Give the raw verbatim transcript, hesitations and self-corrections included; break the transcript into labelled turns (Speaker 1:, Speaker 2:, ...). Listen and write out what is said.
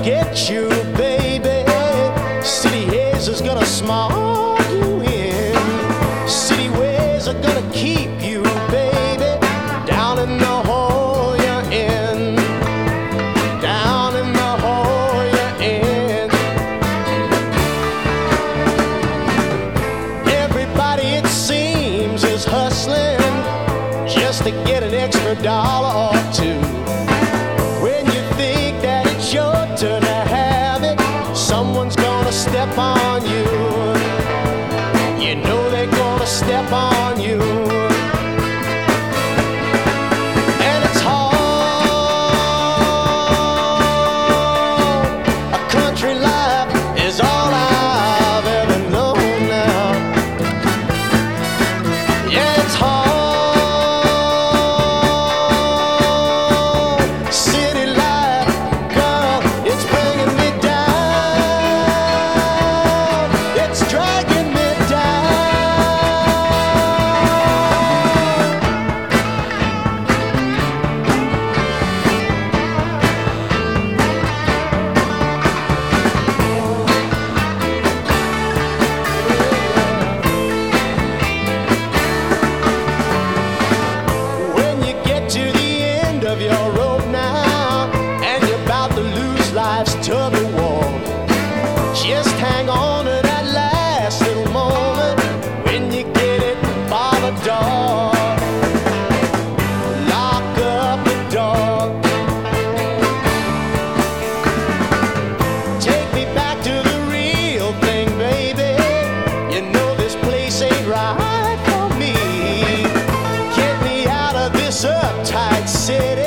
Speaker 1: get you, baby. City haze is gonna smog you in. City ways are gonna keep you, baby, down in the hole you're in. Down in the hole you're in. Everybody, it seems, is hustling just to get an extra dollar or two. When you think that it's your turn to have it, someone's gonna step on you. You know they're gonna step on you. And it's hard. A country life is all I've ever known now. Yeah, it's hard. Of your road now, and you're about to lose life's tug of war. Just hang on to that last little moment when you get it by the door. Lock up the door. Take me back to the real thing, baby. You know this place ain't right for me. Get me out of this uptight city.